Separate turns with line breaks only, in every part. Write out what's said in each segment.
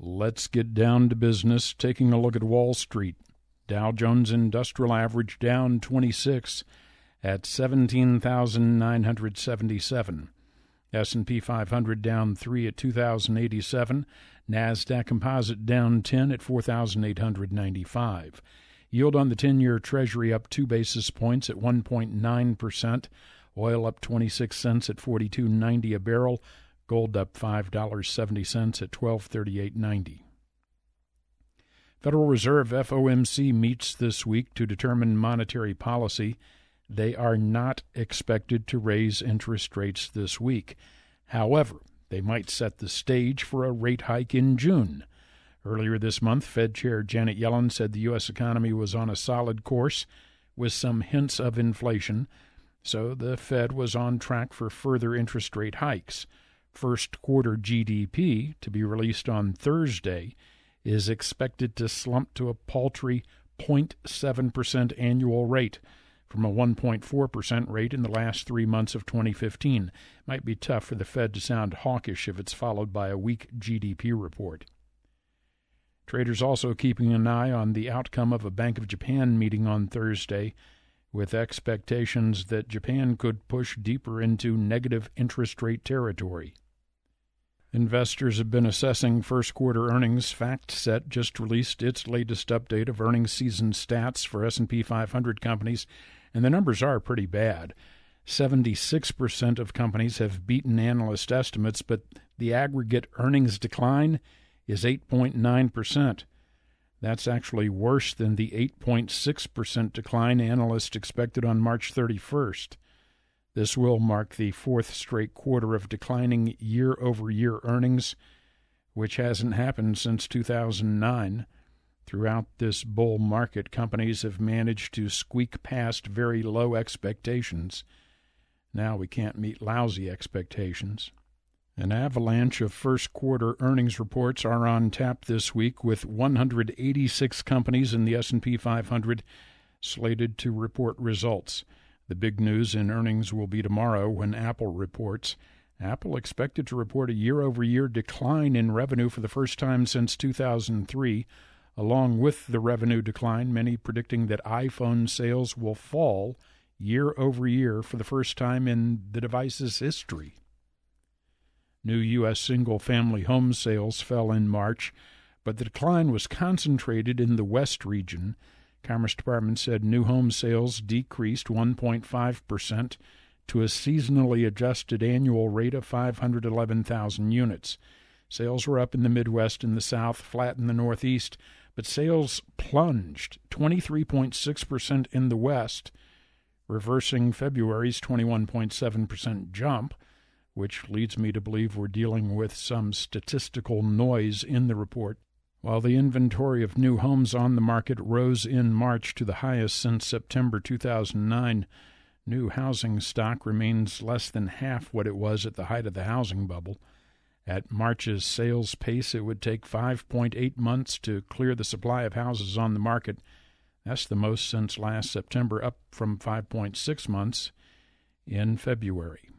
Let's get down to business, taking a look at Wall Street. Dow Jones Industrial Average down 26 at 17,977. S&P 500 down 3 at 2,087. NASDAQ Composite down 10 at 4,895. Yield on the 10-year Treasury up 2 basis points at 1.9%. Oil up 26 cents at $42.90 a barrel. Gold up $5.70 at $1238.90. Federal Reserve FOMC meets this week to determine monetary policy. They are not expected to raise interest rates this week. However, they might set the stage for a rate hike in June. Earlier this month, Fed Chair Janet Yellen said the U.S. economy was on a solid course with some hints of inflation, so the Fed was on track for further interest rate hikes. First quarter GDP, to be released on Thursday, is expected to slump to a paltry 0.7% annual rate from a 1.4% rate in the last 3 months of 2015. Might be tough for the Fed to sound hawkish if it's followed by a weak GDP report. Traders also keeping an eye on the outcome of a Bank of Japan meeting on Thursday, with expectations that Japan could push deeper into negative interest rate territory. Investors have been assessing first-quarter earnings. FactSet just released its latest update of earnings season stats for S&P 500 companies, and the numbers are pretty bad. 76% of companies have beaten analyst estimates, but the aggregate earnings decline is 8.9%. That's actually worse than the 8.6% decline analysts expected on March 31st. This will mark the fourth straight quarter of declining year-over-year earnings, which hasn't happened since 2009. Throughout this bull market, companies have managed to squeak past very low expectations. Now we can't meet lousy expectations. An avalanche of first-quarter earnings reports are on tap this week, with 186 companies in the S&P 500 slated to report results. The big news in earnings will be tomorrow when Apple reports. Apple expected to report a year-over-year decline in revenue for the first time since 2003. Along with the revenue decline, many predicting that iPhone sales will fall year-over-year for the first time in the device's history. New U.S. single-family home sales fell in March, but the decline was concentrated in the West region. Commerce Department said new home sales decreased 1.5% to a seasonally adjusted annual rate of 511,000 units. Sales were up in the Midwest and the South, flat in the Northeast, but sales plunged 23.6% in the West, reversing February's 21.7% jump, which leads me to believe we're dealing with some statistical noise in the report. While the inventory of new homes on the market rose in March to the highest since September 2009, new housing stock remains less than half what it was at the height of the housing bubble. At March's sales pace, it would take 5.8 months to clear the supply of houses on the market. That's the most since last September, up from 5.6 months in February.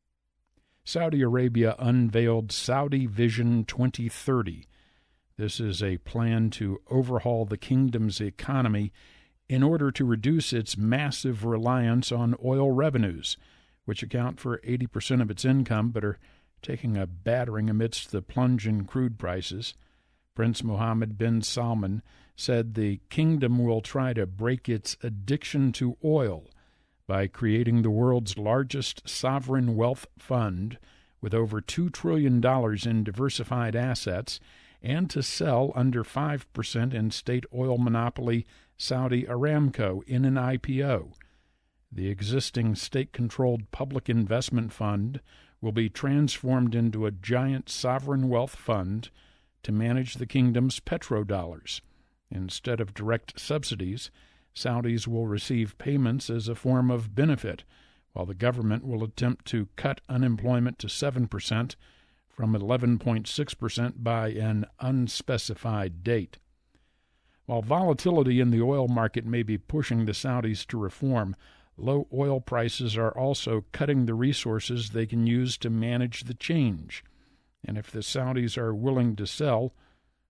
Saudi Arabia unveiled Saudi Vision 2030. This is a plan to overhaul the kingdom's economy in order to reduce its massive reliance on oil revenues, which account for 80% of its income but are taking a battering amidst the plunge in crude prices. Prince Mohammed bin Salman said the kingdom will try to break its addiction to oil by creating the world's largest sovereign wealth fund with over $2 trillion in diversified assets, and to sell under 5% in state oil monopoly Saudi Aramco in an IPO. The existing state-controlled public investment fund will be transformed into a giant sovereign wealth fund to manage the kingdom's petrodollars. Instead of direct subsidies, Saudis will receive payments as a form of benefit, while the government will attempt to cut unemployment to 7% from 11.6% by an unspecified date. While volatility in the oil market may be pushing the Saudis to reform, low oil prices are also cutting the resources they can use to manage the change. And if the Saudis are willing to sell,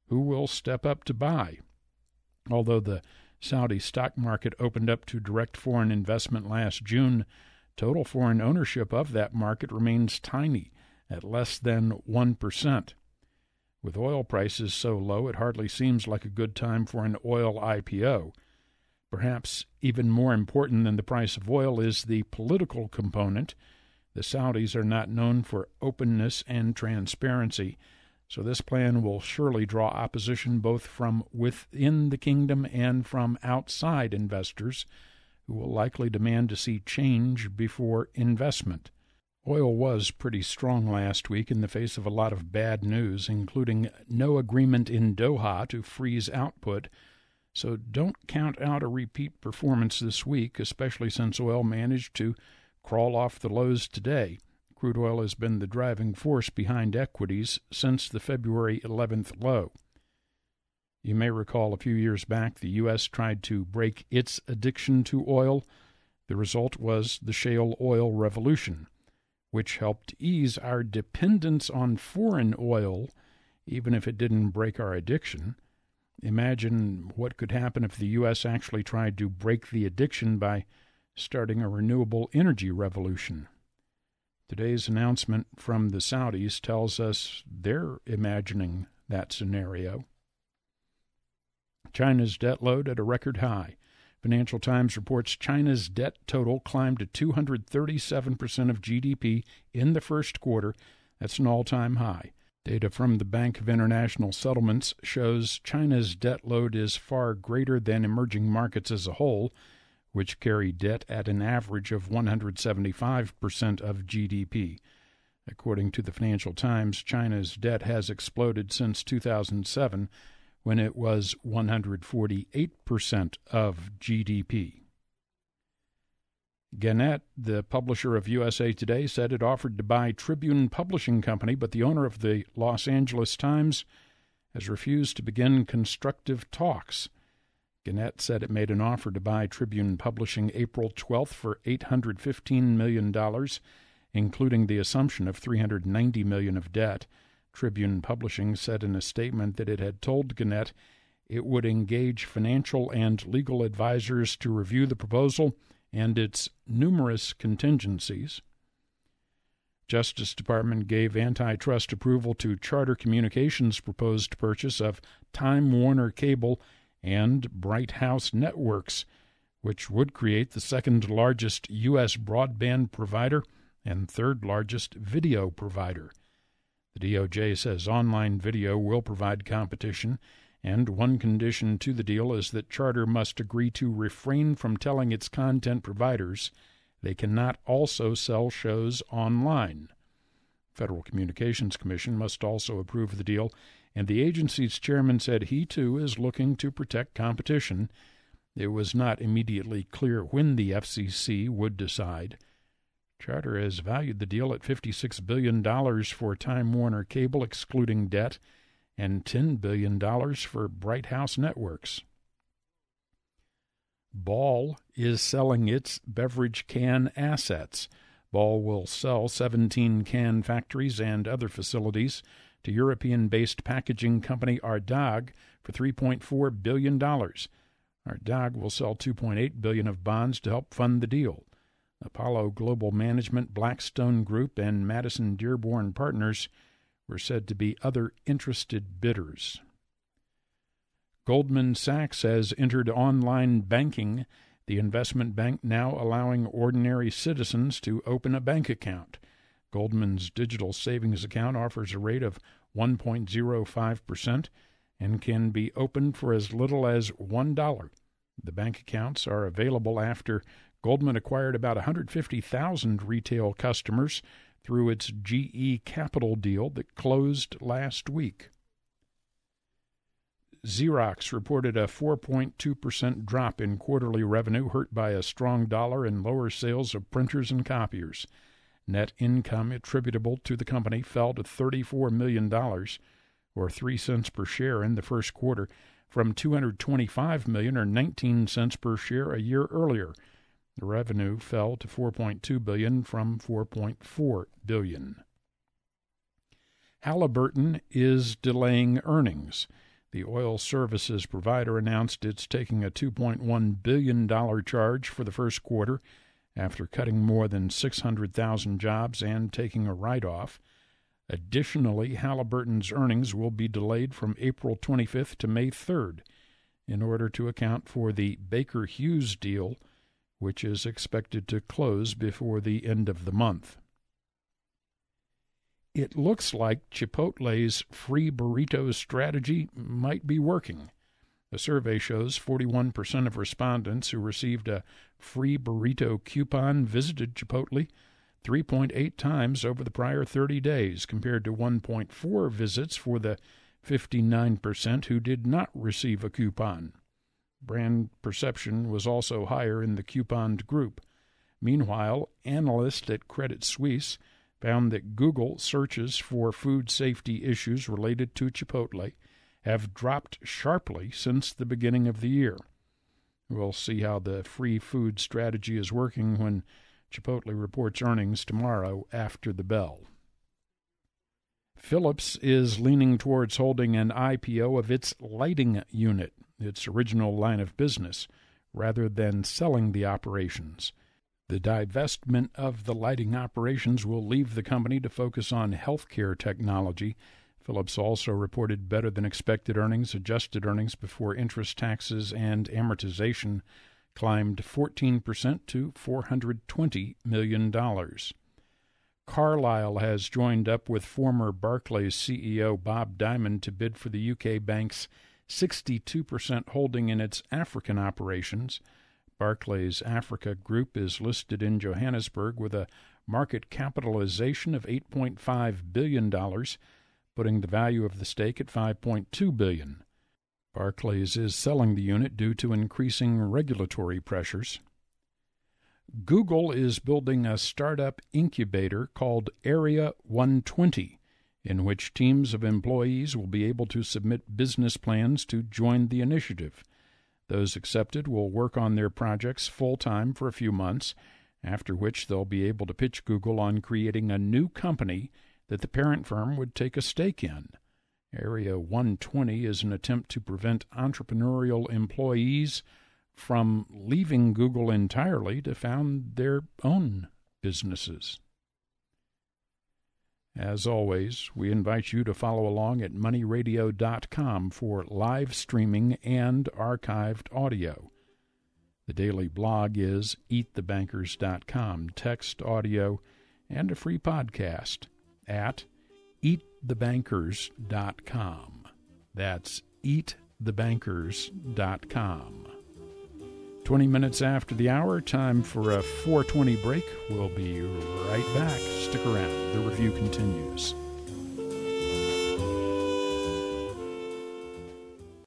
who will step up to buy. Although the Saudi stock market opened up to direct foreign investment last June, total foreign ownership of that market remains tiny, at less than 1%. With oil prices so low, it hardly seems like a good time for an oil IPO. Perhaps even more important than the price of oil is the political component. The Saudis are not known for openness and transparency, so this plan will surely draw opposition both from within the kingdom and from outside investors, who will likely demand to see change before investment. Oil was pretty strong last week in the face of a lot of bad news, including no agreement in Doha to freeze output, so don't count out a repeat performance this week, especially since oil managed to crawl off the lows today. Crude oil has been the driving force behind equities since the February 11th low. You may recall a few years back the U.S. tried to break its addiction to oil. The result was the shale oil revolution, which helped ease our dependence on foreign oil, even if it didn't break our addiction. Imagine what could happen if the U.S. actually tried to break the addiction by starting a renewable energy revolution. Today's announcement from the Saudis tells us they're imagining that scenario. China's debt load at a record high. Financial Times reports China's debt total climbed to 237% of GDP in the first quarter. That's an all-time high. Data from the Bank of International Settlements shows China's debt load is far greater than emerging markets as a whole, which carry debt at an average of 175% of GDP. According to the Financial Times, China's debt has exploded since 2007, when it was 148% of GDP. Gannett, the publisher of USA Today, said it offered to buy Tribune Publishing Company, but the owner of the Los Angeles Times has refused to begin constructive talks. Gannett said it made an offer to buy Tribune Publishing April 12th for $815 million, including the assumption of $390 million of debt. Tribune Publishing said in a statement that it had told Gannett it would engage financial and legal advisors to review the proposal and its numerous contingencies. Justice Department gave antitrust approval to Charter Communications' proposed purchase of Time Warner Cable and Bright House Networks, which would create the second-largest U.S. broadband provider and third-largest video provider. The DOJ says online video will provide competition, and one condition to the deal is that Charter must agree to refrain from telling its content providers they cannot also sell shows online. Federal Communications Commission must also approve the deal, and the agency's chairman said he, too, is looking to protect competition. It was not immediately clear when the FCC would decide. Charter has valued the deal at $56 billion for Time Warner Cable, excluding debt, and $10 billion for Bright House Networks. Ball is selling its beverage can assets. Ball will sell 17 can factories and other facilities to European-based packaging company Ardagh for $3.4 billion. Ardagh will sell $2.8 billion of bonds to help fund the deal. Apollo Global Management, Blackstone Group, and Madison Dearborn Partners were said to be other interested bidders. Goldman Sachs has entered online banking, the investment bank now allowing ordinary citizens to open a bank account. Goldman's digital savings account offers a rate of 1.05% and can be opened for as little as $1. The bank accounts are available after Goldman acquired about 150,000 retail customers through its GE Capital deal that closed last week. Xerox reported a 4.2% drop in quarterly revenue, hurt by a strong dollar and lower sales of printers and copiers. Net income attributable to the company fell to $34 million, or 3 cents per share in the first quarter, from $225 million, or 19 cents per share, a year earlier. The revenue fell to $4.2 billion from $4.4 billion. Halliburton is delaying earnings. The oil services provider announced it's taking a $2.1 billion charge for the first quarter after cutting more than 600,000 jobs and taking a write-off. Additionally, Halliburton's earnings will be delayed from April 25th to May 3rd in order to account for the Baker Hughes deal, which is expected to close before the end of the month. It looks like Chipotle's free burrito strategy might be working. A survey shows 41% of respondents who received a free burrito coupon visited Chipotle 3.8 times over the prior 30 days, compared to 1.4 visits for the 59% who did not receive a coupon. Brand perception was also higher in the couponed group. Meanwhile, analysts at Credit Suisse found that Google searches for food safety issues related to Chipotle have dropped sharply since the beginning of the year. We'll see how the free food strategy is working when Chipotle reports earnings tomorrow after the bell. Philips is leaning towards holding an IPO of its lighting unit, its original line of business, rather than selling the operations. The divestment of the lighting operations will leave the company to focus on healthcare technology. Philips also reported better-than-expected earnings. Adjusted earnings before interest, taxes, and amortization climbed 14% to $420 million. Carlyle has joined up with former Barclays CEO Bob Diamond to bid for the UK bank's 62% holding in its African operations. Barclays Africa Group is listed in Johannesburg with a market capitalization of $8.5 billion, putting the value of the stake at $5.2 billion. Barclays is selling the unit due to increasing regulatory pressures. Google is building a startup incubator called Area 120, in which teams of employees will be able to submit business plans to join the initiative. Those accepted will work on their projects full-time for a few months, after which they'll be able to pitch Google on creating a new company that the parent firm would take a stake in. Area 120 is an attempt to prevent entrepreneurial employees from leaving Google entirely to found their own businesses. As always, we invite you to follow along at moneyradio.com for live streaming and archived audio. The daily blog is eatthebankers.com, text, audio, and a free podcast at eatthebankers.com. That's eatthebankers.com. 20 minutes after the hour, time for a 4:20 break. We'll be right back. Stick around. The review continues.